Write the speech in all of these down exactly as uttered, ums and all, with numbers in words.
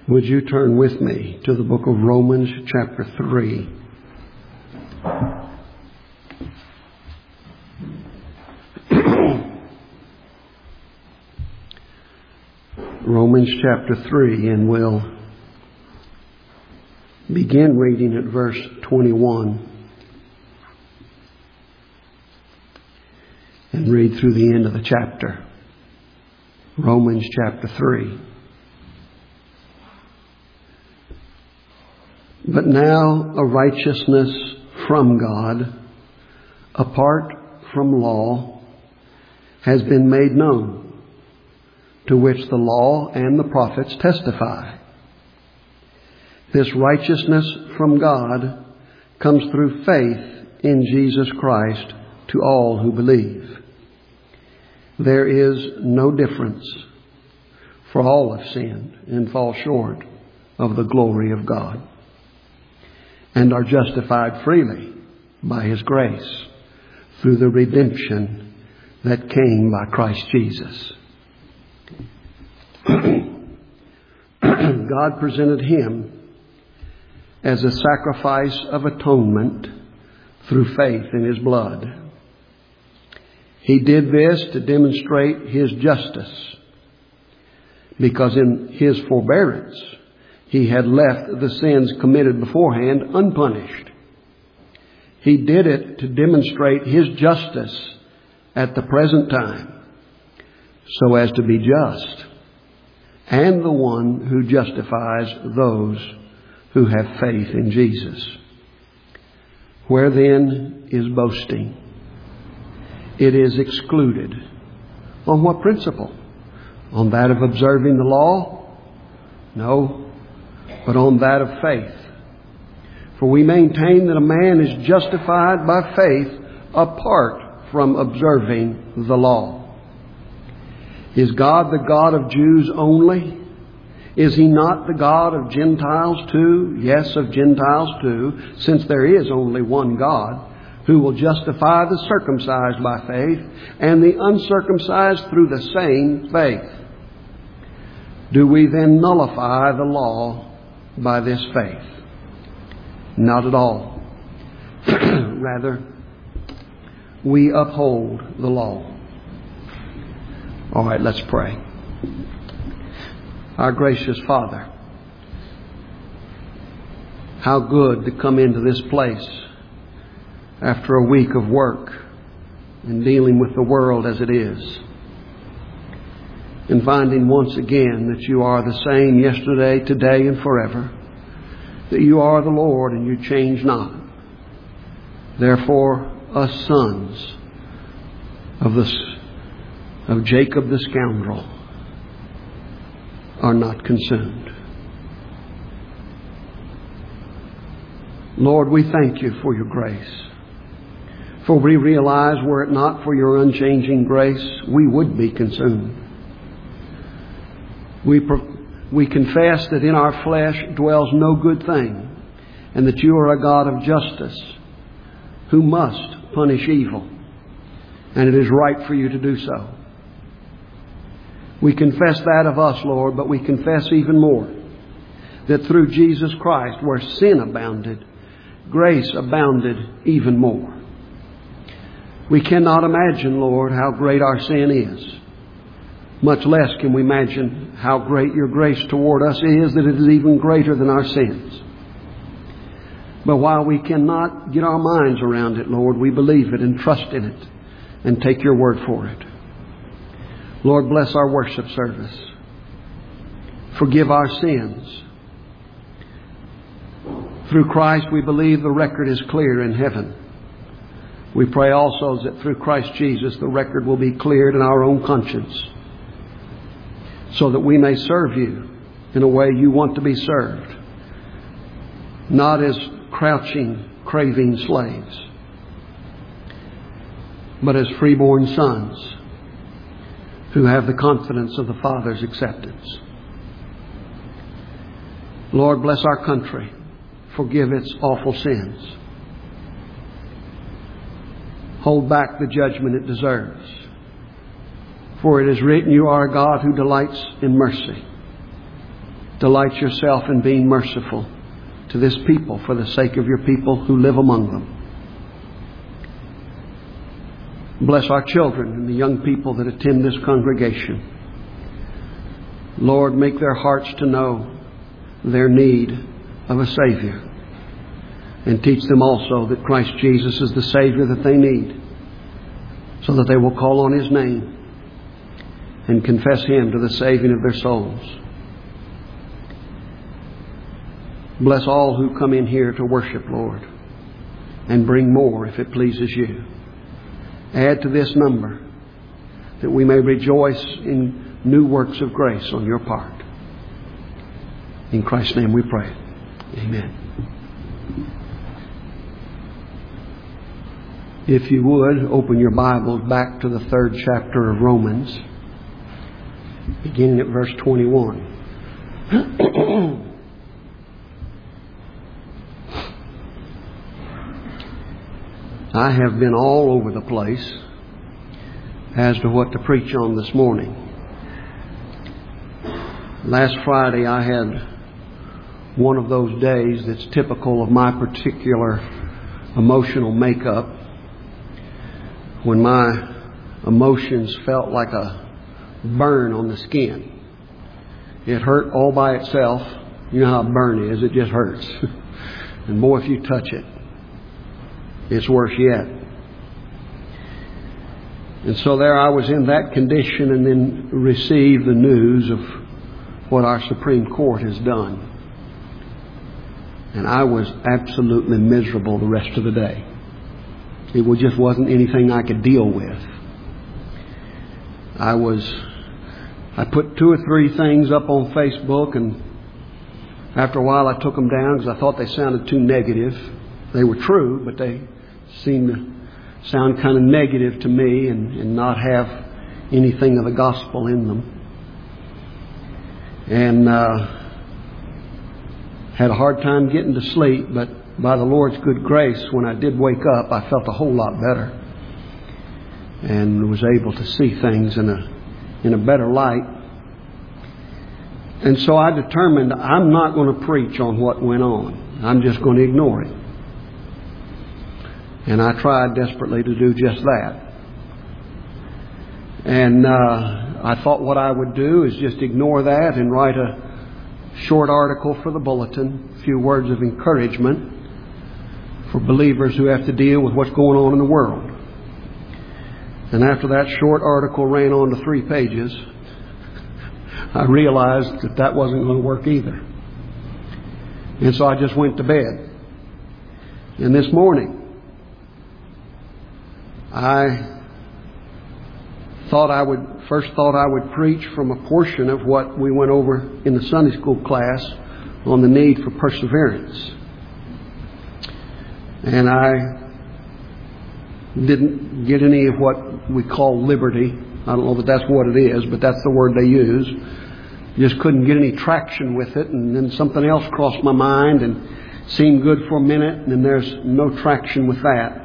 Would you turn with me to the book of Romans chapter three? Romans chapter three, and we'll begin reading at verse twenty-one and read through the end of the chapter. Romans chapter three. But now a righteousness from God, apart from law, has been made known, to which the law and the prophets testify. This righteousness from God comes through faith in Jesus Christ to all who believe. There is no difference, for all have sinned and fall short of the glory of God, and are justified freely by His grace through the redemption that came by Christ Jesus. God presented Him as a sacrifice of atonement through faith in His blood. He did this to demonstrate His justice, because in His forbearance He had left the sins committed beforehand unpunished. He did it to demonstrate His justice at the present time, so as to be just, and the one who justifies those who have faith in Jesus. Where then is boasting? It is excluded. On what principle? On that of observing the law? No, but on that of faith. For we maintain that a man is justified by faith apart from observing the law. Is God the God of Jews only? Is He not the God of Gentiles too? Yes, of Gentiles too, since there is only one God, who will justify the circumcised by faith and the uncircumcised through the same faith. Do we then nullify the law by this faith? Not at all. Rather, we uphold the law. All right, let's pray. Our gracious Father, how good to come into this place after a week of work and dealing with the world as it is, and finding once again that You are the same yesterday, today, and forever, that You are the Lord and You change not. Therefore, us sons of the of Jacob the scoundrel are not consumed. Lord, we thank You for Your grace. For we realize, were it not for Your unchanging grace, we would be consumed. We, we confess that in our flesh dwells no good thing, and that You are a God of justice who must punish evil, and it is right for You to do so. We confess that of us, Lord, but we confess even more that through Jesus Christ, where sin abounded, grace abounded even more. We cannot imagine, Lord, how great our sin is. Much less can we imagine how great Your grace toward us is, that it is even greater than our sins. But while we cannot get our minds around it, Lord, we believe it and trust in it and take Your word for it. Lord, bless our worship service. Forgive our sins. Through Christ, we believe the record is clear in heaven. We pray also that through Christ Jesus, the record will be cleared in our own conscience, so that we may serve You in a way You want to be served, not as crouching, craving slaves, but as freeborn sons who have the confidence of the Father's acceptance. Lord, bless our country. Forgive its awful sins. Hold back the judgment it deserves. For it is written, You are a God who delights in mercy. delight yourself in being merciful to this people for the sake of your people who live among them. Bless our children and the young people that attend this congregation. Lord, make their hearts to know their need of a Savior. And teach them also that Christ Jesus is the Savior that they need, so that they will call on His name and confess Him to the saving of their souls. Bless all who come in here to worship, Lord, and bring more if it pleases You. Add to this number that we may rejoice in new works of grace on Your part. In Christ's name we pray. Amen. If you would, open your Bibles back to the third chapter of Romans, beginning at verse twenty-one. I have been all over the place as to what to preach on this morning. Last Friday I had one of those days that's typical of my particular emotional makeup, when my emotions felt like a burn on the skin. It hurt all by itself. You know how a burn is. It just hurts. And boy, if you touch it, it's worse yet. And so there I was in that condition, and then received the news of what our Supreme Court has done. And I was absolutely miserable the rest of the day. It just wasn't anything I could deal with. I was, I put two or three things up on Facebook, and after a while I took them down because I thought they sounded too negative. They were true, but they seemed to sound kind of negative to me and, and not have anything of the gospel in them. And uh, had a hard time getting to sleep, but by the Lord's good grace, when I did wake up, I felt a whole lot better and was able to see things in a in a better light. And so I determined I'm not going to preach on what went on. I'm just going to ignore it. And I tried desperately to do just that. And uh, I thought what I would do is just ignore that and write a short article for the bulletin, a few words of encouragement for believers who have to deal with what's going on in the world. And after that short article ran on to three pages, I realized that that wasn't going to work either. And so I just went to bed. And this morning, I thought I would, first thought I would preach from a portion of what we went over in the Sunday school class on the need for perseverance. And I didn't get any of what we call liberty. I don't know that that's what it is, but that's the word they use. Just couldn't get any traction with it. And then something else crossed my mind and seemed good for a minute, and then there's no traction with that.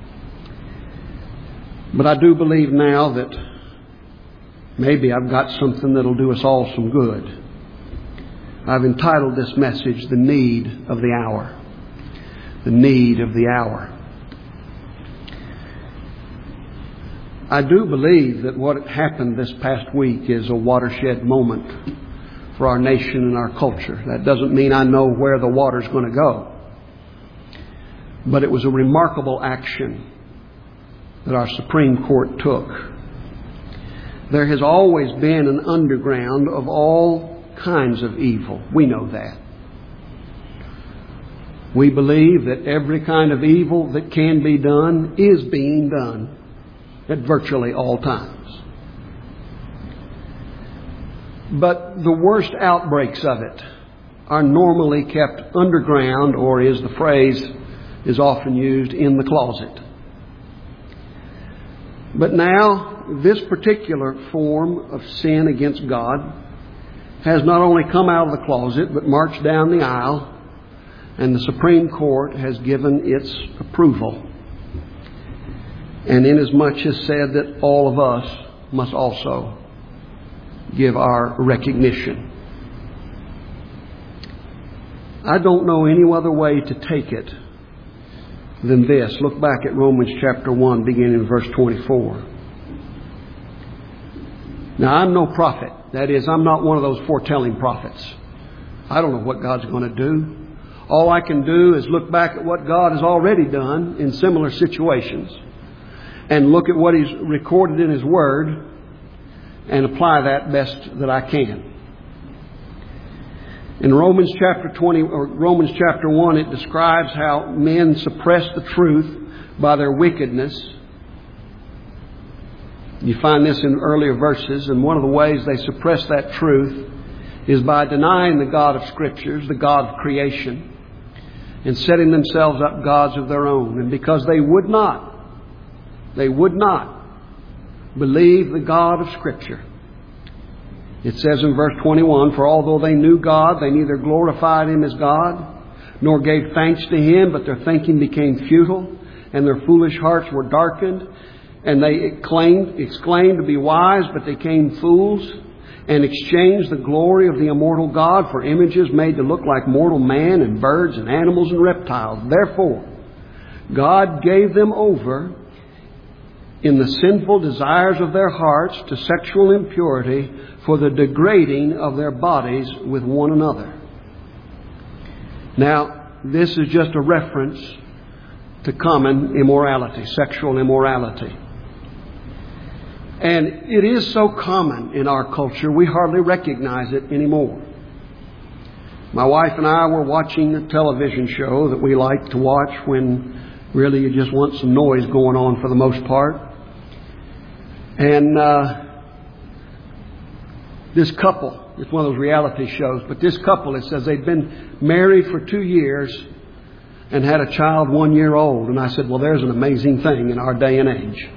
But I do believe now that maybe I've got something that'll do us all some good. I've entitled this message, The Need of the Hour. The Need of the Hour. I do believe that what happened this past week is a watershed moment for our nation and our culture. That doesn't mean I know where the water's going to go. But it was a remarkable action that our Supreme Court took. There has always been an underground of all kinds of evil. We know that. We believe that every kind of evil that can be done is being done at virtually all times. But the worst outbreaks of it are normally kept underground, or as the phrase is often used, in the closet. But now, this particular form of sin against God has not only come out of the closet, but marched down the aisle, and the Supreme Court has given its approval. And inasmuch as said that all of us must also give our recognition. I don't know any other way to take it than this. Look back at Romans chapter one, beginning in verse twenty-four. Now, I'm no prophet. That is, I'm not one of those foretelling prophets. I don't know what God's going to do. All I can do is look back at what God has already done in similar situations and look at what He's recorded in His Word and apply that best that I can. In Romans chapter twenty or Romans chapter one, it describes how men suppress the truth by their wickedness. You find this in earlier verses, and one of the ways they suppress that truth is by denying the God of Scriptures, the God of creation, and setting themselves up gods of their own. And because they would not, they would not believe the God of Scripture. It says in verse twenty-one, for although they knew God, they neither glorified Him as God, nor gave thanks to Him, but their thinking became futile, and their foolish hearts were darkened. And they claimed, exclaimed to be wise, but they became fools, and exchanged the glory of the immortal God for images made to look like mortal man and birds and animals and reptiles. Therefore, God gave them over in the sinful desires of their hearts to sexual impurity for the degrading of their bodies with one another. Now, this is just a reference to common immorality, sexual immorality. And it is so common in our culture, we hardly recognize it anymore. My wife and I were watching a television show that we like to watch when really you just want some noise going on for the most part. And uh, this couple, it's one of those reality shows, but this couple, it says they'd been married for two years and had a child one year old. And I said, well, there's an amazing thing in our day and age.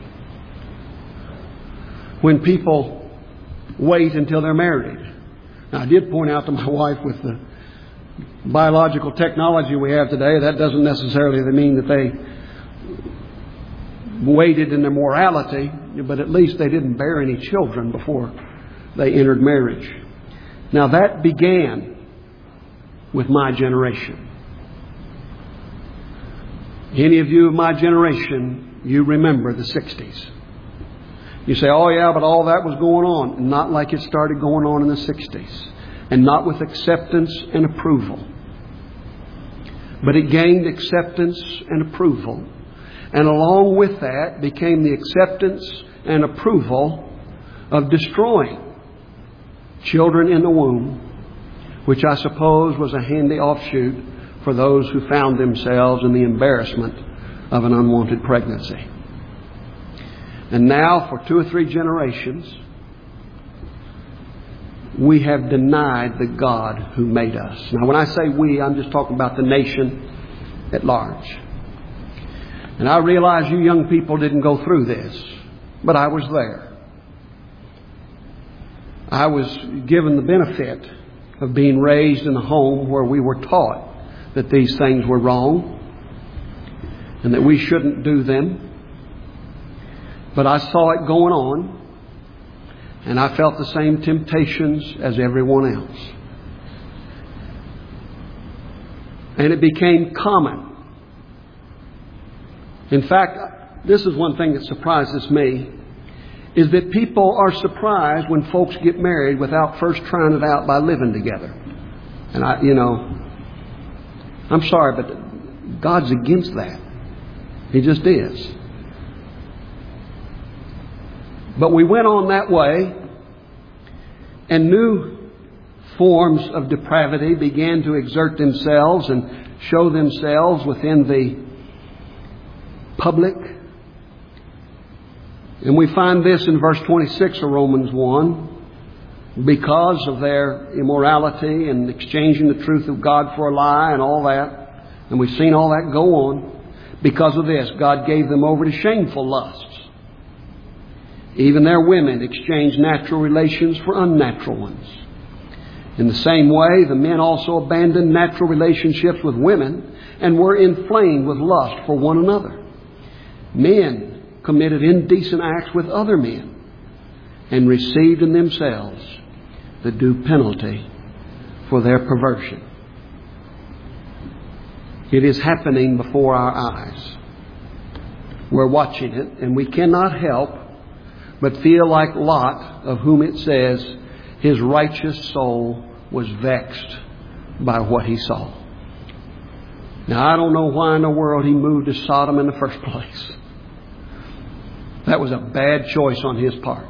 When people wait until they're married. Now, I did point out to my wife with the biological technology we have today, that doesn't necessarily mean that they waited in their morality, but at least they didn't bear any children before they entered marriage. Now, that began with my generation. Any of you of my generation, you remember the sixties. You say, oh yeah, but all that was going on. Not like it started going on in the sixties. And not with acceptance and approval. But it gained acceptance and approval. And along with that became the acceptance and approval of destroying children in the womb, which I suppose was a handy offshoot for those who found themselves in the embarrassment of an unwanted pregnancy. And now, for two or three generations, we have denied the God who made us. Now, when I say we, I'm just talking about the nation at large. And I realize you young people didn't go through this, but I was there. I was given the benefit of being raised in a home where we were taught that these things were wrong and that we shouldn't do them. But I saw it going on, and I felt the same temptations as everyone else. And it became common. In fact, this is one thing that surprises me, is that people are surprised when folks get married without first trying it out by living together. And I, you know, I'm sorry, but God's against that. He just is. But we went on that way, and new forms of depravity began to exert themselves and show themselves within the public. And we find this in verse twenty-six of Romans one. Because of their immorality and exchanging the truth of God for a lie and all that. And we've seen all that go on. Because of this, God gave them over to shameful lusts. Even their women exchanged natural relations for unnatural ones. In the same way, the men also abandoned natural relationships with women and were inflamed with lust for one another. Men committed indecent acts with other men and received in themselves the due penalty for their perversion. It is happening before our eyes. We're watching it, and we cannot help but feel like Lot, of whom it says, his righteous soul was vexed by what he saw. Now, I don't know why in the world he moved to Sodom in the first place. That was a bad choice on his part.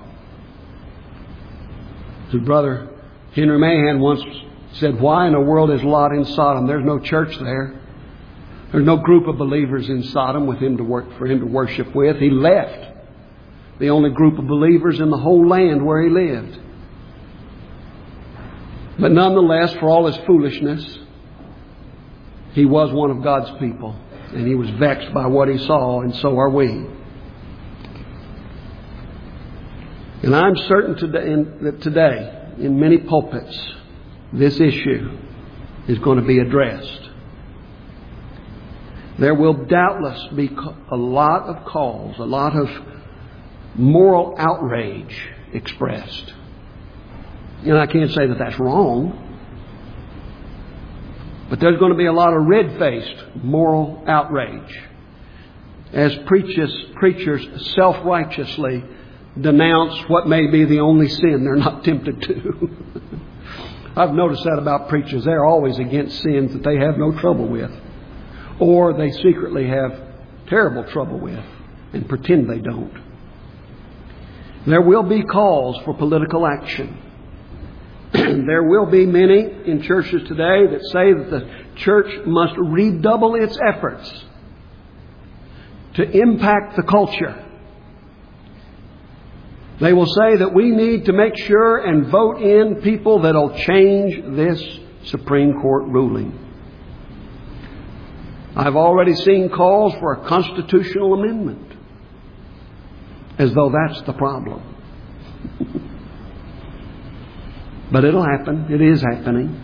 His brother Henry Mahan once said, why in the world is Lot in Sodom? There's no church there. There's no group of believers in Sodom with him to work, for him to worship with. He left the only group of believers in the whole land where he lived. But nonetheless, for all his foolishness, he was one of God's people. And he was vexed by what he saw, and so are we. And I'm certain today, in, that today, in many pulpits, this issue is going to be addressed. There will doubtless be a lot of calls, a lot of moral outrage expressed. And I can't say that that's wrong. But there's going to be a lot of red-faced moral outrage as preachers, preachers self-righteously denounce what may be the only sin they're not tempted to. I've noticed that about preachers. They're always against sins that they have no trouble with, or they secretly have terrible trouble with and pretend they don't. There will be calls for political action. There will be many in churches today that say that the church must redouble its efforts to impact the culture. They will say that we need to make sure and vote in people that will change this Supreme Court ruling. I've already seen calls for a constitutional amendment, as though that's the problem. But it'll happen. It is happening.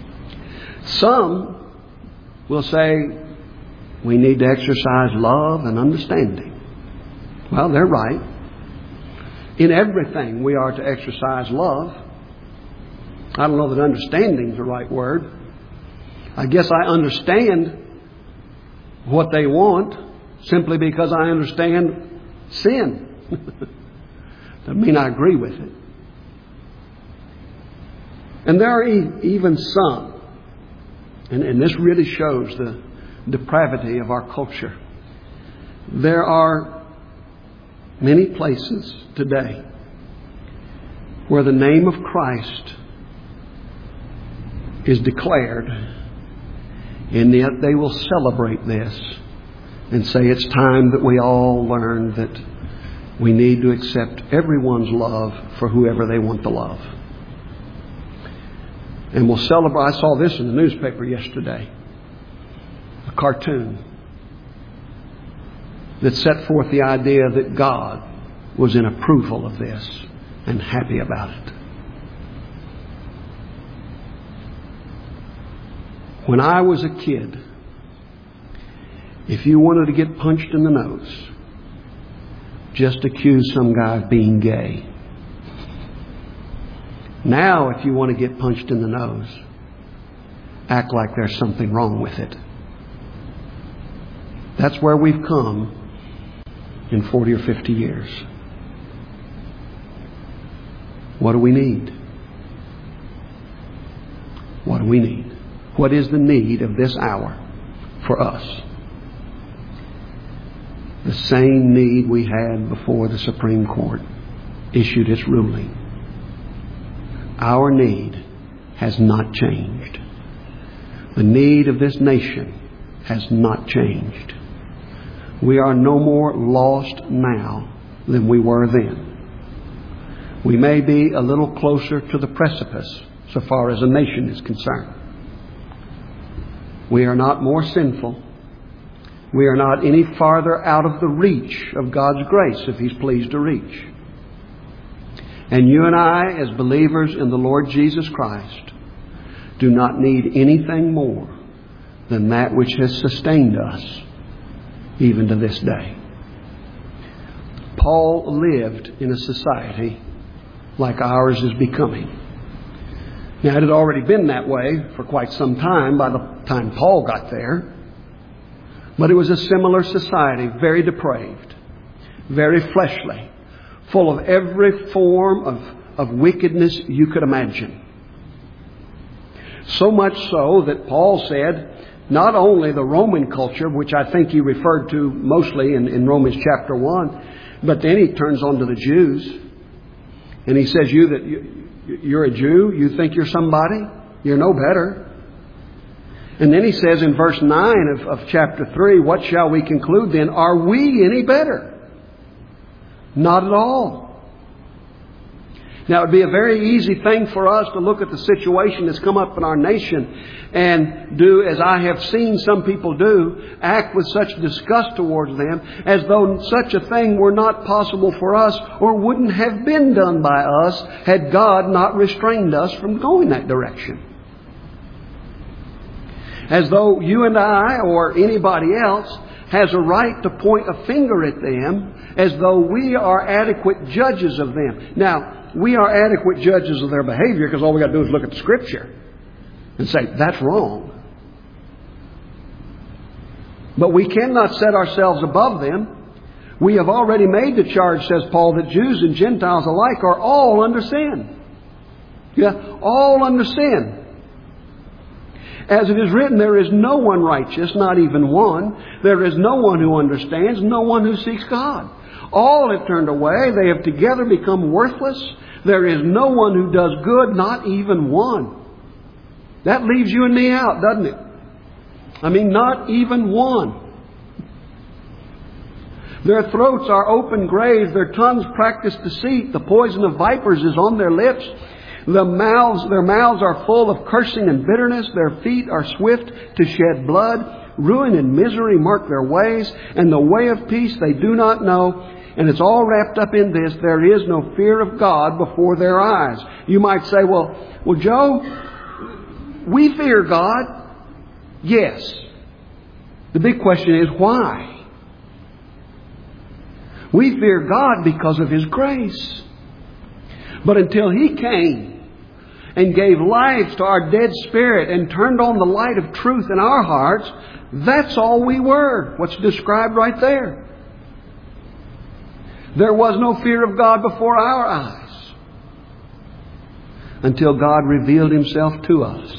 Some will say we need to exercise love and understanding. Well, they're right. In everything we are to exercise love. I don't know that understanding is the right word. I guess I understand what they want simply because I understand sin. Doesn't mean I agree with it. And there are even some, and, and this really shows the depravity of our culture. There are many places today where the name of Christ is declared, and yet they will celebrate this and say it's time that we all learn that we need to accept everyone's love for whoever they want to love. And we'll celebrate. I saw this in the newspaper yesterday. A cartoon that set forth the idea that God was in approval of this and happy about it. When I was a kid, if you wanted to get punched in the nose, just accuse some guy of being gay. Now, if you want to get punched in the nose, act like there's something wrong with it. That's where we've come in forty or fifty years. What do we need? What do we need? What is the need of this hour for us? The same need we had before the Supreme Court issued its ruling. Our need has not changed. The need of this nation has not changed. We are no more lost now than we were then. We may be a little closer to the precipice so far as a nation is concerned. We are not more sinful. We are not any farther out of the reach of God's grace if He's pleased to reach. And you and I, as believers in the Lord Jesus Christ, do not need anything more than that which has sustained us even to this day. Paul lived in a society like ours is becoming. Now, it had already been that way for quite some time by the time Paul got there. But it was a similar society, very depraved, very fleshly, full of every form of, of wickedness you could imagine. So much so that Paul said, not only the Roman culture, which I think he referred to mostly in, in Romans chapter one, but then he turns on to the Jews. And he says, you that you, you're a Jew, you think you're somebody, you're no better. And then he says in verse nine of, of chapter three, what shall we conclude then? Are we any better? Not at all. Now, it would be a very easy thing for us to look at the situation that's come up in our nation and do, as I have seen some people do, act with such disgust towards them as though such a thing were not possible for us or wouldn't have been done by us had God not restrained us from going that direction. As though you and I or anybody else has a right to point a finger at them as though we are adequate judges of them. Now, we are adequate judges of their behavior because all we got to do is look at the Scripture and say, that's wrong. But we cannot set ourselves above them. We have already made the charge, says Paul, that Jews and Gentiles alike are all under sin. Yeah, all under sin. As it is written, there is no one righteous, not even one. There is no one who understands, no one who seeks God. All have turned away. They have together become worthless. There is no one who does good, not even one. That leaves you and me out, doesn't it? I mean, not even one. Their throats are open graves. Their tongues practice deceit. The poison of vipers is on their lips. The mouths, their mouths are full of cursing and bitterness. Their feet are swift to shed blood. Ruin and misery mark their ways, and the way of peace they do not know. And it's all wrapped up in this. There is no fear of God before their eyes. You might say, well, well, Joe, we fear God. Yes. The big question is why? We fear God because of His grace. But until He came and gave life to our dead spirit and turned on the light of truth in our hearts, that's all we were. What's described right there. There was no fear of God before our eyes until God revealed Himself to us.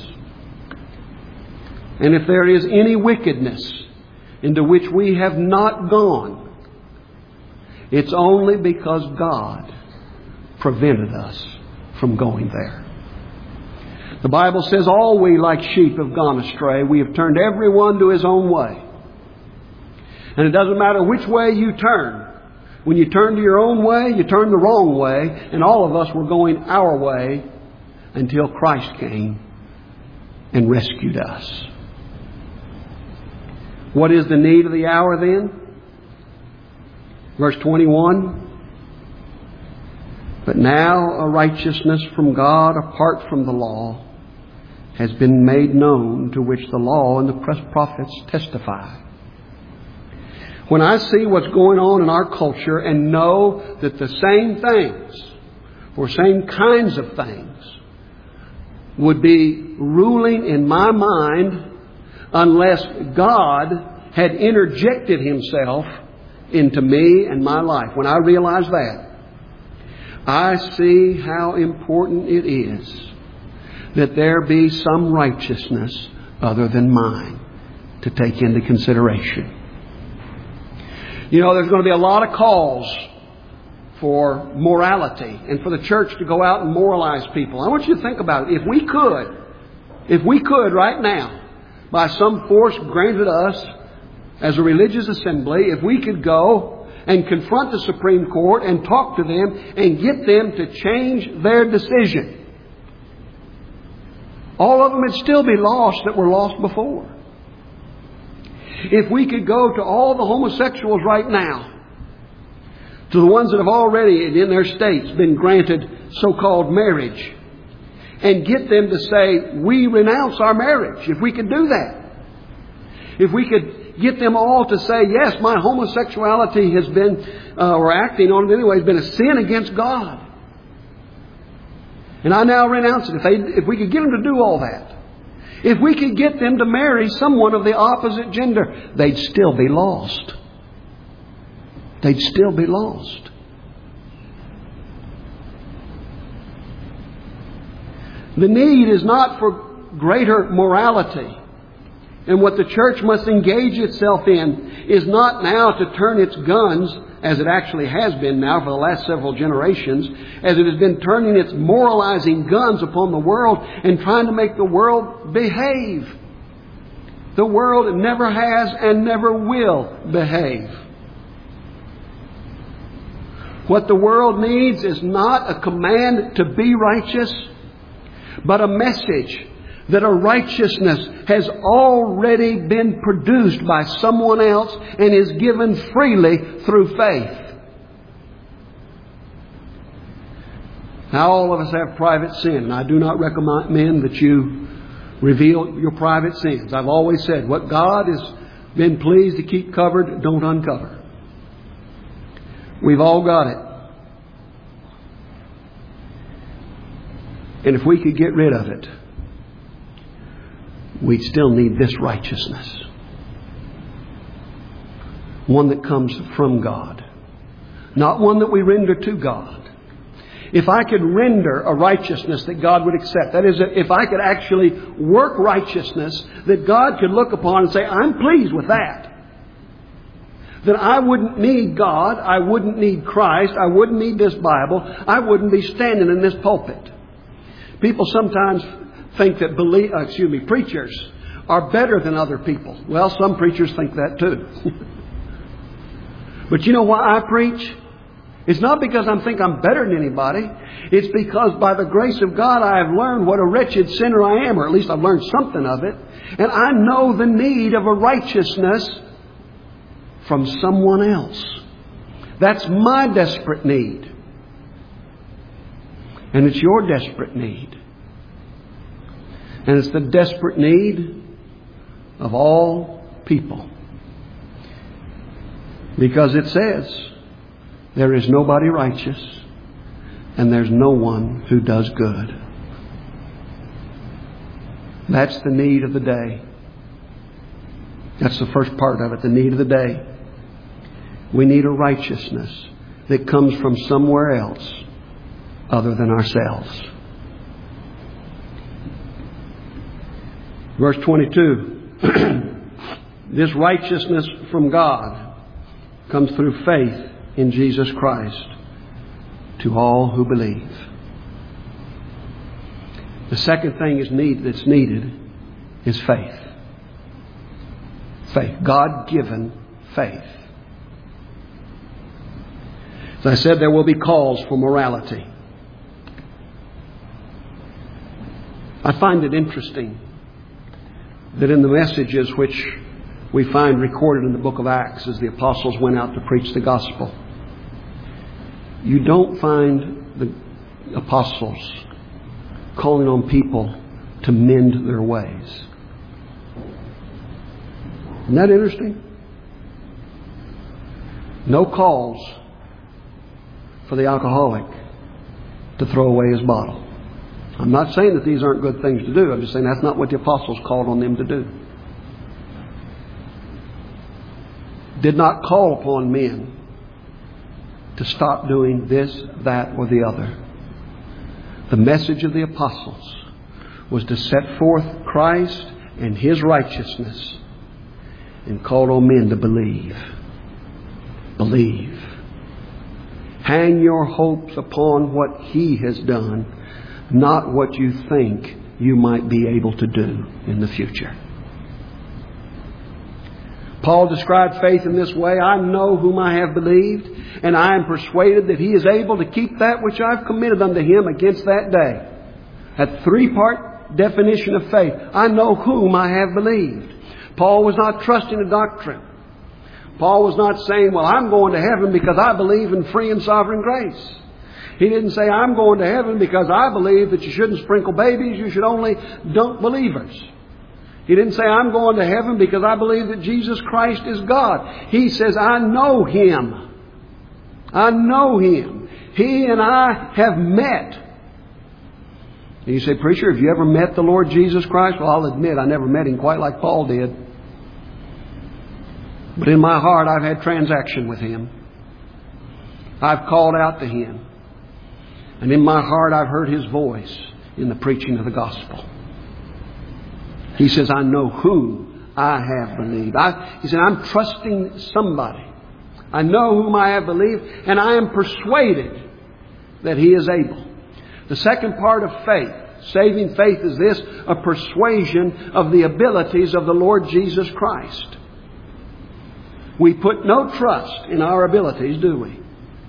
And if there is any wickedness into which we have not gone, it's only because God prevented us from going there. The Bible says, all we like sheep have gone astray. We have turned everyone to his own way. And it doesn't matter which way you turn. When you turn to your own way, you turn the wrong way. And all of us were going our way until Christ came and rescued us. What is the need of the hour then? Verse twenty-one. But now a righteousness from God apart from the law has been made known, to which the law and the prophets testify. When I see what's going on in our culture and know that the same things, or same kinds of things, would be ruling in my mind unless God had interjected Himself into me and my life. When I realize that, I see how important it is that there be some righteousness other than mine to take into consideration. You know, there's going to be a lot of calls for morality and for the church to go out and moralize people. I want you to think about it. If we could, if we could right now, by some force granted us as a religious assembly, if we could go and confront the Supreme Court and talk to them and get them to change their decision, all of them would still be lost that were lost before. If we could go to all the homosexuals right now, to the ones that have already in their states been granted so-called marriage, and get them to say, we renounce our marriage. If we could do that. If we could get them all to say, yes, my homosexuality has been, uh, or acting on it anyway, has been a sin against God. And I now renounce it. If, they, if we could get them to do all that, If we could get them to marry someone of the opposite gender, they'd still be lost. They'd still be lost. The need is not for greater morality. And what the church must engage itself in is not now to turn its guns, as it actually has been now for the last several generations, as it has been turning its moralizing guns upon the world and trying to make the world behave. The world never has and never will behave. What the world needs is not a command to be righteous, but a message that a righteousness has already been produced by someone else and is given freely through faith. Now, all of us have private sin, and I do not recommend that you reveal your private sins. I've always said, what God has been pleased to keep covered, don't uncover. We've all got it. And if we could get rid of it, we still need this righteousness. One that comes from God. Not one that we render to God. If I could render a righteousness that God would accept, that is, if I could actually work righteousness that God could look upon and say, I'm pleased with that, then I wouldn't need God, I wouldn't need Christ, I wouldn't need this Bible, I wouldn't be standing in this pulpit. People sometimes think that believe, excuse me, preachers are better than other people. Well, some preachers think that too. But you know why I preach? It's not because I think I'm better than anybody. It's because by the grace of God I have learned what a wretched sinner I am, or at least I've learned something of it. And I know the need of a righteousness from someone else. That's my desperate need. And it's your desperate need. And it's the desperate need of all people. Because it says, there is nobody righteous, and there's no one who does good. That's the need of the day. That's the first part of it, the need of the day. We need a righteousness that comes from somewhere else other than ourselves. Verse twenty-two. This righteousness from God comes through faith in Jesus Christ to all who believe. The second thing is need, that's needed is faith. Faith. God-given faith. As I said, there will be calls for morality. I find it interesting that in the messages which we find recorded in the book of Acts as the apostles went out to preach the gospel, you don't find the apostles calling on people to mend their ways. Isn't that interesting? No calls for the alcoholic to throw away his bottle. I'm not saying that these aren't good things to do. I'm just saying that's not what the apostles called on them to do. Did not call upon men to stop doing this, that, or the other. The message of the apostles was to set forth Christ and His righteousness and called on men to believe. Believe. Hang your hopes upon what He has done, not what you think you might be able to do in the future. Paul described faith in this way. I know whom I have believed, and I am persuaded that He is able to keep that which I've committed unto Him against that day. That three-part definition of faith. I know whom I have believed. Paul was not trusting a doctrine. Paul was not saying, well, I'm going to heaven because I believe in free and sovereign grace. He didn't say, I'm going to heaven because I believe that you shouldn't sprinkle babies, you should only dunk believers. He didn't say, I'm going to heaven because I believe that Jesus Christ is God. He says, I know Him. I know Him. He and I have met. And you say, preacher, have you ever met the Lord Jesus Christ? Well, I'll admit I never met Him quite like Paul did. But in my heart, I've had transaction with Him. I've called out to Him. And in my heart, I've heard His voice in the preaching of the gospel. He says, I know whom I have believed. I, he said, I'm trusting somebody. I know whom I have believed, and I am persuaded that He is able. The second part of faith, saving faith, is this: a persuasion of the abilities of the Lord Jesus Christ. We put no trust in our abilities, do we?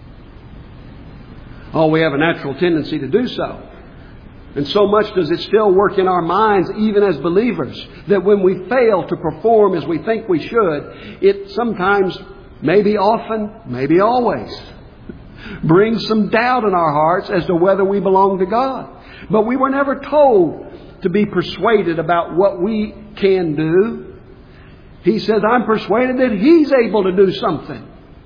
Oh, we have a natural tendency to do so. And so much does it still work in our minds, even as believers, that when we fail to perform as we think we should, it sometimes, maybe often, maybe always, brings some doubt in our hearts as to whether we belong to God. But we were never told to be persuaded about what we can do. He says, I'm persuaded that He's able to do something.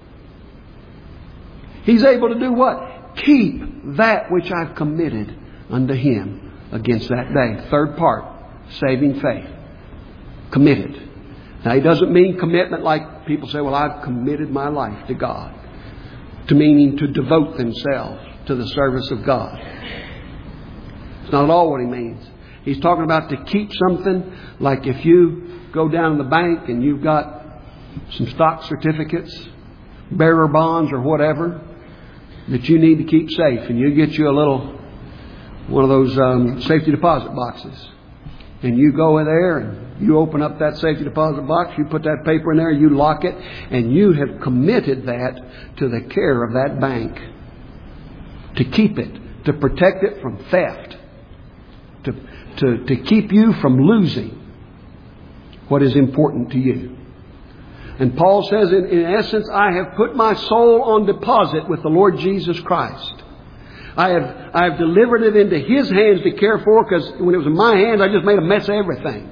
He's able to do what? Keep that which I've committed unto Him against that day. Third part, saving faith. Committed. Now, He doesn't mean commitment like people say, well, I've committed my life to God. To meaning to devote themselves to the service of God. It's not at all what He means. He's talking about to keep something, like if you go down to the bank and you've got some stock certificates, bearer bonds or whatever, that you need to keep safe. And you get you a little, one of those um, safety deposit boxes. And you go in there and you open up that safety deposit box, you put that paper in there, you lock it, and you have committed that to the care of that bank. To keep it, to protect it from theft, to, to, to keep you from losing what is important to you. And Paul says, in, in essence, I have put my soul on deposit with the Lord Jesus Christ. I have, I have delivered it into His hands to care for, because when it was in my hands, I just made a mess of everything.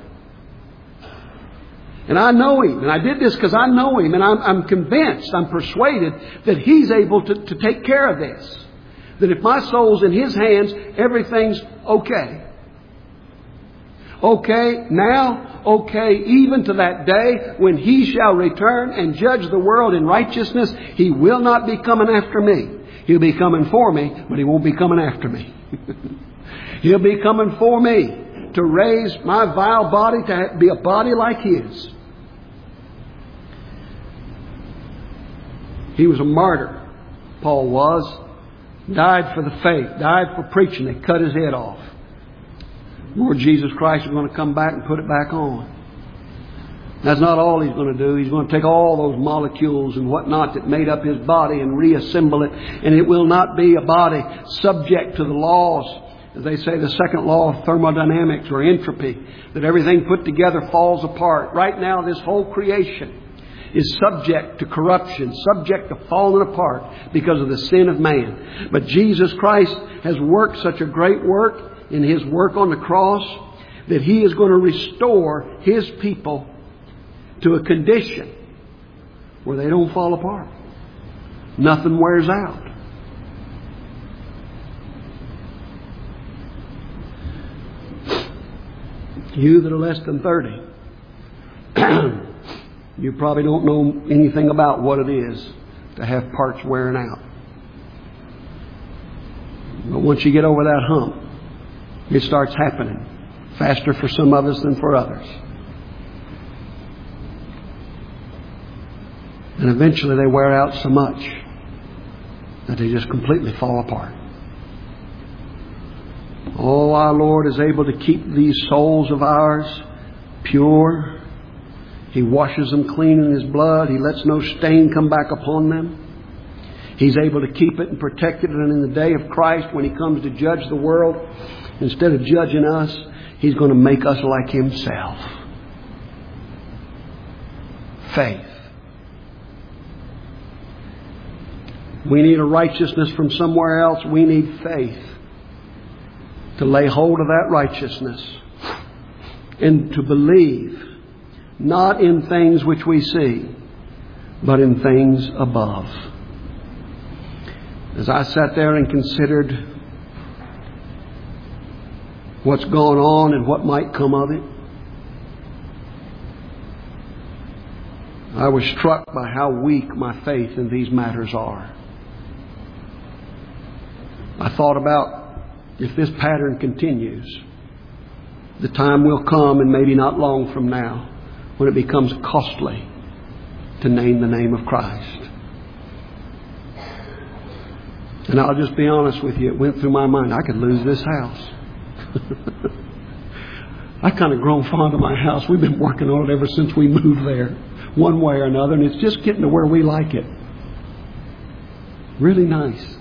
And I know Him. And I did this because I know Him. And I'm, I'm convinced, I'm persuaded that He's able to, to take care of this. That if my soul's in His hands, everything's okay. Okay now, okay even to that day when He shall return and judge the world in righteousness. He will not be coming after me. He'll be coming for me, but He won't be coming after me. He'll be coming for me to raise my vile body to be a body like His. He was a martyr, Paul was. Died for the faith. Died for preaching. They cut His head off. Lord Jesus Christ is going to come back and put it back on. That's not all He's going to do. He's going to take all those molecules and whatnot that made up His body and reassemble it. And it will not be a body subject to the laws, as they say, the second law of thermodynamics or entropy, that everything put together falls apart. Right now, this whole creation is subject to corruption, subject to falling apart because of the sin of man. But Jesus Christ has worked such a great work in His work on the cross that He is going to restore His people to a condition where they don't fall apart. Nothing wears out. You that are less than thirty, you probably don't know anything about what it is to have parts wearing out. But once you get over that hump, it starts happening faster for some of us than for others. And eventually they wear out so much that they just completely fall apart. Oh, our Lord is able to keep these souls of ours pure. He washes them clean in His blood. He lets no stain come back upon them. He's able to keep it and protect it. And in the day of Christ, when He comes to judge the world, instead of judging us, He's going to make us like Himself. Faith. We need a righteousness from somewhere else. We need faith to lay hold of that righteousness and to believe not in things which we see, but in things above. As I sat there and considered what's gone on and what might come of it. I was struck by how weak my faith in these matters are. I thought about, if this pattern continues, the time will come, and maybe not long from now, when it becomes costly to name the name of Christ. And I'll just be honest with you, it went through my mind, I could lose this house. I've kind of grown fond of my house. We've been working on it ever since we moved there, one way or another, and it's just getting to where we like it. Really nice.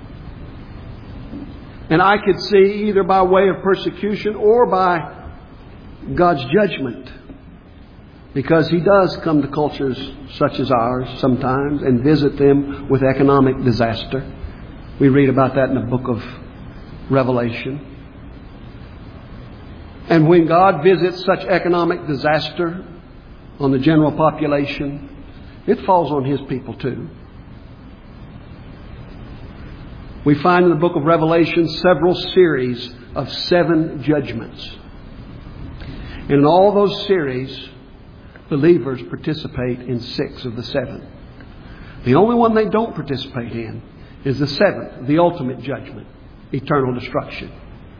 And I could see, either by way of persecution or by God's judgment, because He does come to cultures such as ours sometimes and visit them with economic disaster. We read about that in the book of Revelation. And when God visits such economic disaster on the general population, it falls on His people too. We find in the book of Revelation several series of seven judgments. And in all those series, believers participate in six of the seven. The only one they don't participate in is the seventh, the ultimate judgment, eternal destruction.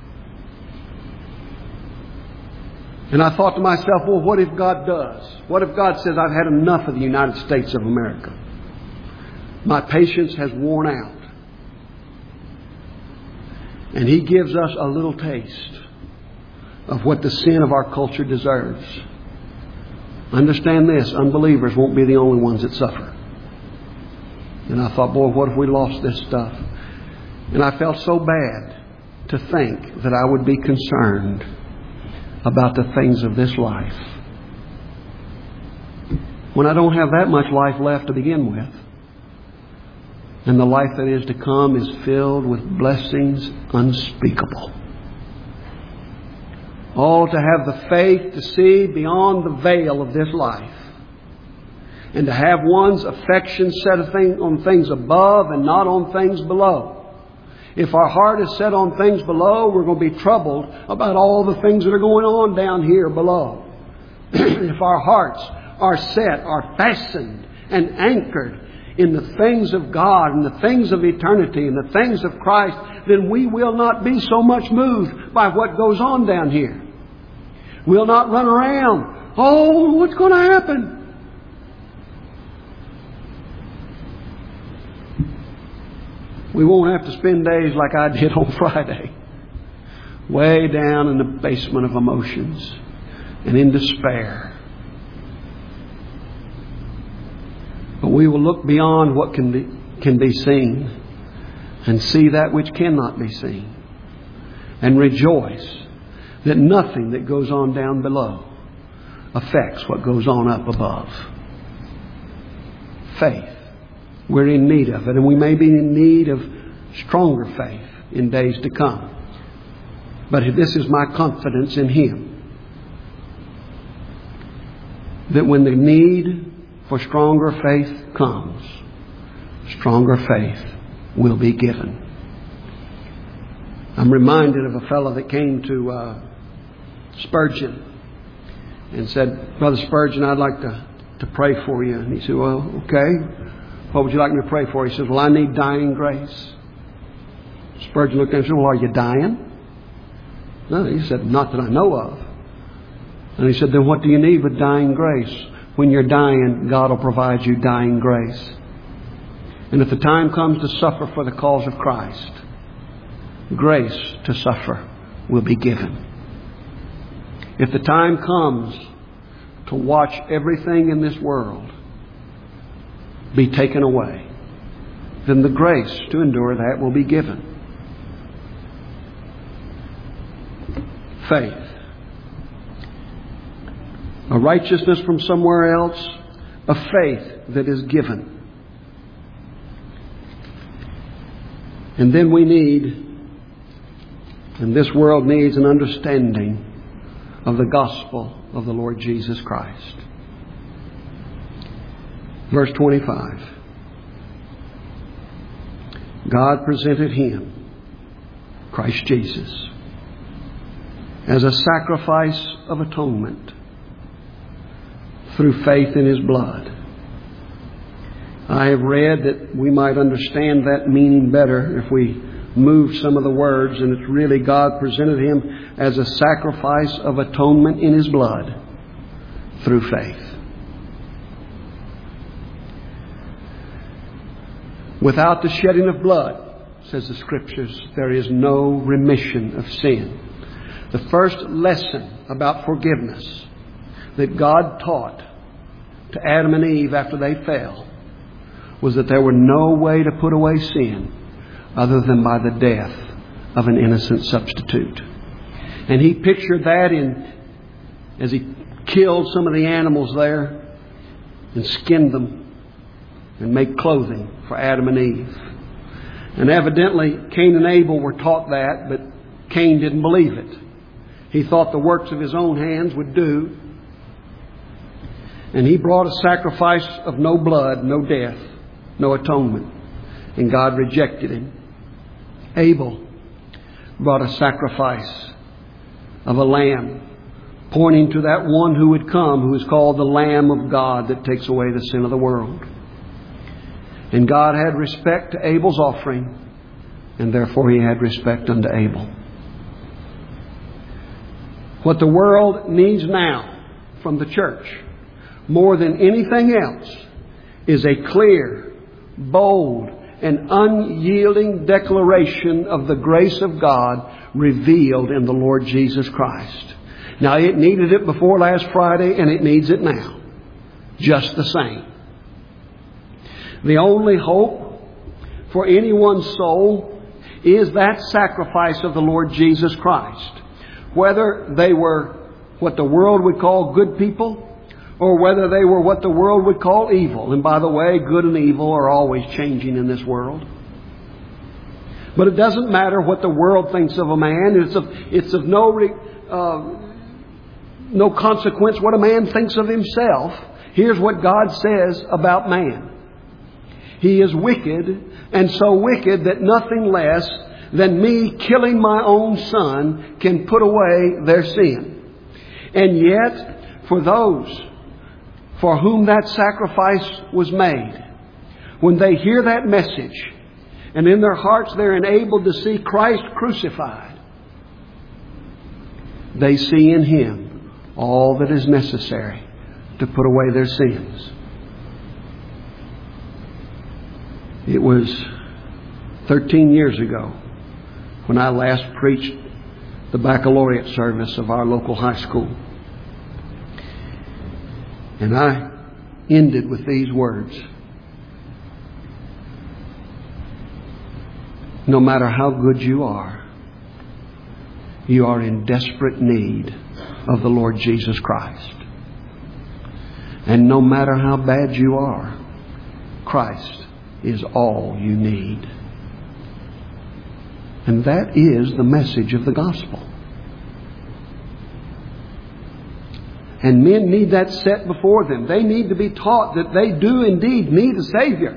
And I thought to myself, well, what if God does? What if God says, I've had enough of the United States of America. My patience has worn out. And He gives us a little taste of what the sin of our culture deserves. Understand this, unbelievers won't be the only ones that suffer. And I thought, boy, what if we lost this stuff? And I felt so bad to think that I would be concerned about the things of this life, when I don't have that much life left to begin with. And the life that is to come is filled with blessings unspeakable. Oh, to have the faith to see beyond the veil of this life, and to have one's affection set on things above and not on things below. If our heart is set on things below, we're going to be troubled about all the things that are going on down here below. If our hearts are set, are fastened and anchored in the things of God and the things of eternity and the things of Christ, then we will not be so much moved by what goes on down here. We'll not run around, oh, what's going to happen? We won't have to spend days like I did on Friday, way down in the basement of emotions and in despair. But we will look beyond what can be, can be seen and see that which cannot be seen, and rejoice that nothing that goes on down below affects what goes on up above. Faith. We're in need of it, and we may be in need of stronger faith in days to come. But this is my confidence in Him, that when the need for stronger faith comes, stronger faith will be given. I'm reminded of a fellow that came to uh, Spurgeon and said, Brother Spurgeon, I'd like to, to pray for you. And he said, well, okay. What would you like me to pray for? He says, well, I need dying grace. Spurgeon looked at him and said, well, are you dying? No, he said, not that I know of. And he said, then what do you need with dying grace? When you're dying, God will provide you dying grace. And if the time comes to suffer for the cause of Christ, grace to suffer will be given. If the time comes to watch everything in this world be taken away, then the grace to endure that will be given. Faith. A righteousness from somewhere else, a faith that is given. And then we need, and this world needs, an understanding of the gospel of the Lord Jesus Christ. Verse twenty-five. God presented Him, Christ Jesus, as a sacrifice of atonement through faith in His blood. I have read that we might understand that meaning better if we move some of the words, and it's really God presented Him as a sacrifice of atonement in His blood through faith. Without the shedding of blood, says the Scriptures, there is no remission of sin. The first lesson about forgiveness that God taught to Adam and Eve after they fell was that there were no way to put away sin other than by the death of an innocent substitute. And He pictured that in as He killed some of the animals there and skinned them and made clothing for Adam and Eve. And evidently Cain and Abel were taught that, but Cain didn't believe it. He thought the works of his own hands would do. And he brought a sacrifice of no blood, no death, no atonement. And God rejected him. Abel brought a sacrifice of a lamb, pointing to that one who would come, who is called the Lamb of God that takes away the sin of the world. And God had respect to Abel's offering, and therefore He had respect unto Abel. What the world needs now from the church, more than anything else, is a clear, bold, and unyielding declaration of the grace of God revealed in the Lord Jesus Christ. Now, it needed it before last Friday, and it needs it now. Just the same. The only hope for anyone's soul is that sacrifice of the Lord Jesus Christ. Whether they were what the world would call good people, or whether they were what the world would call evil. And by the way, good and evil are always changing in this world. But it doesn't matter what the world thinks of a man. It's of, it's of no, uh, no consequence what a man thinks of himself. Here's what God says about man. He is wicked, and so wicked that nothing less than me killing my own son can put away their sin. And yet, for those for whom that sacrifice was made, when they hear that message, and in their hearts they're enabled to see Christ crucified, they see in Him all that is necessary to put away their sins. It was thirteen years ago when I last preached the baccalaureate service of our local high school. And I ended with these words. No matter how good you are, you are in desperate need of the Lord Jesus Christ. And no matter how bad you are, Christ is all you need. And that is the message of the gospel. And men need that set before them. They need to be taught that they do indeed need a Savior.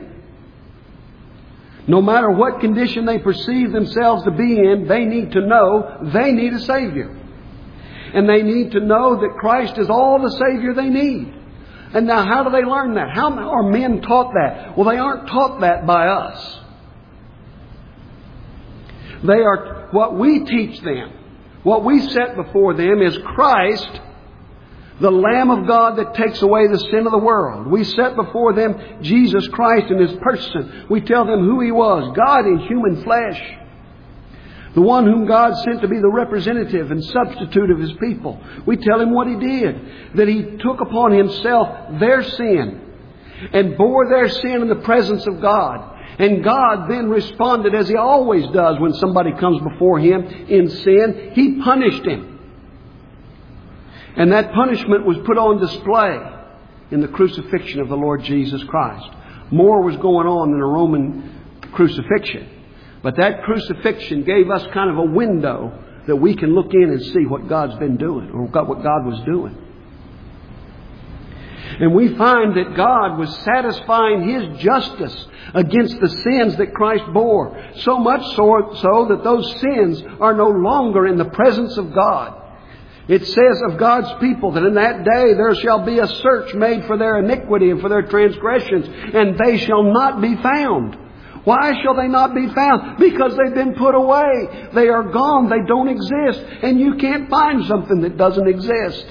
No matter what condition they perceive themselves to be in, they need to know they need a Savior. And they need to know that Christ is all the Savior they need. And now how do they learn that? How are men taught that? Well, they aren't taught that by us. They are, what we teach them, what we set before them is Christ, the Lamb of God that takes away the sin of the world. We set before them Jesus Christ in His person. We tell them who He was, God in human flesh. The one whom God sent to be the representative and substitute of His people. We tell Him what He did. That He took upon Himself their sin and bore their sin in the presence of God. And God then responded as He always does when somebody comes before Him in sin. He punished him. And that punishment was put on display in the crucifixion of the Lord Jesus Christ. More was going on than a Roman crucifixion. But that crucifixion gave us kind of a window that we can look in and see what God's been doing, or what God was doing. And we find that God was satisfying His justice against the sins that Christ bore. So much so, so that those sins are no longer in the presence of God. It says of God's people that in that day there shall be a search made for their iniquity and for their transgressions, and they shall not be found. Why shall they not be found? Because they've been put away. They are gone. They don't exist. And you can't find something that doesn't exist.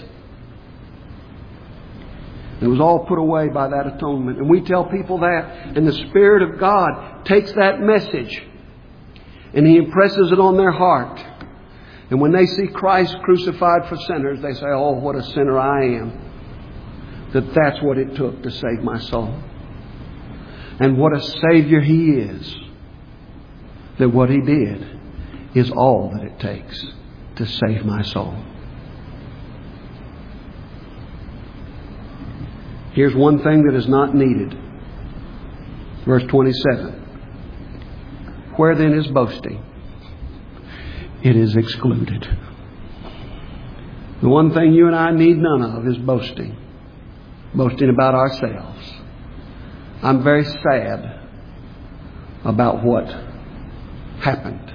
It was all put away by that atonement. And we tell people that, and the Spirit of God takes that message and He impresses it on their heart. And when they see Christ crucified for sinners, they say, oh, what a sinner I am. That that's what it took to save my soul. And what a Savior He is. That what He did is all that it takes to save my soul. Here's one thing that is not needed. Verse twenty-seven. Where then is boasting? It is excluded. The one thing you and I need none of is boasting. Boasting about ourselves. I'm very sad about what happened.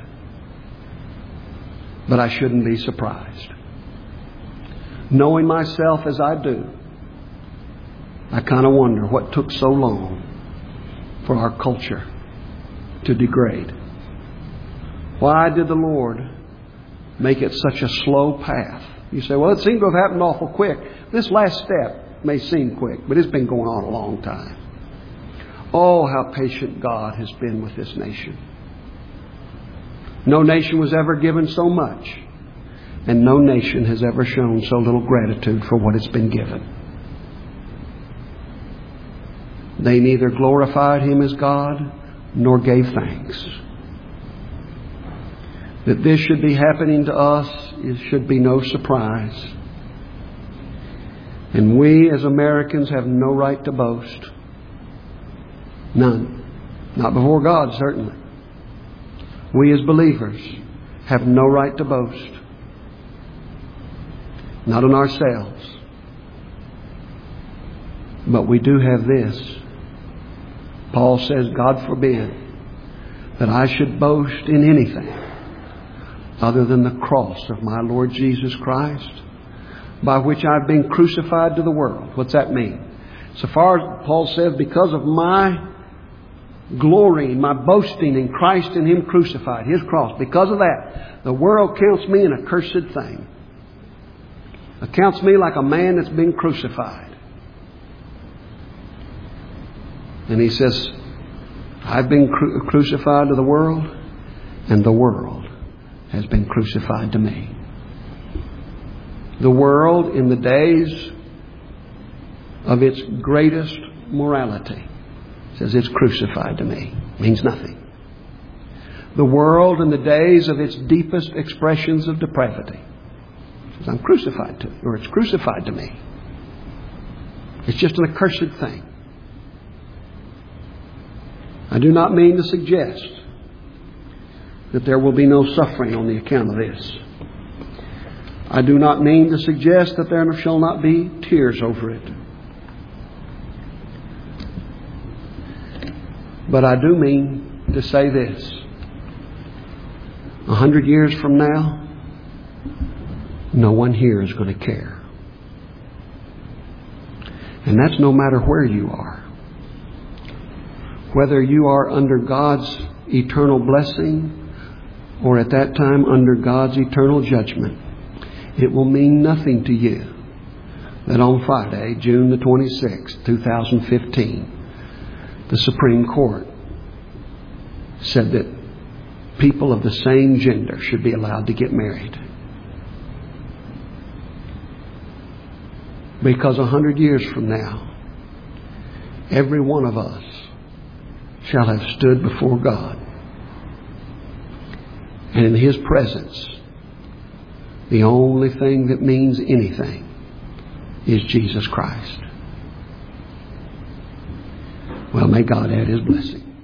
But I shouldn't be surprised. Knowing myself as I do, I kind of wonder what took so long for our culture to degrade. Why did the Lord make it such a slow path? You say, well, it seemed to have happened awful quick. This last step may seem quick, but it's been going on a long time. Oh, how patient God has been with this nation. No nation was ever given so much, and no nation has ever shown so little gratitude for what it's been given. They neither glorified Him as God nor gave thanks. That this should be happening to us, it should be no surprise. And we as Americans have no right to boast. None. Not before God, certainly. We as believers have no right to boast. Not in ourselves. But we do have this. Paul says, God forbid that I should boast in anything other than the cross of my Lord Jesus Christ, by which I've been crucified to the world. What's that mean? So far as Paul says, because of my glorying, my boasting in Christ and Him crucified, His cross, because of that, the world counts me an accursed thing. It counts me like a man that's been crucified. And he says, I've been cru- crucified to the world, and the world has been crucified to me. The world in the days of its greatest morality says it's crucified to me. Means nothing. The world in the days of its deepest expressions of depravity says I'm crucified to, or it's crucified to me. It's just an accursed thing. I do not mean to suggest that there will be no suffering on the account of this. I do not mean to suggest that there shall not be tears over it. But I do mean to say this. A hundred years from now, no one here is going to care. And that's no matter where you are. Whether you are under God's eternal blessing or at that time under God's eternal judgment, it will mean nothing to you that on Friday, June the twenty-sixth, two thousand fifteen, the Supreme Court said that people of the same gender should be allowed to get married. Because a hundred years from now, every one of us shall have stood before God. And in His presence, the only thing that means anything is Jesus Christ. Well, may God add His blessing.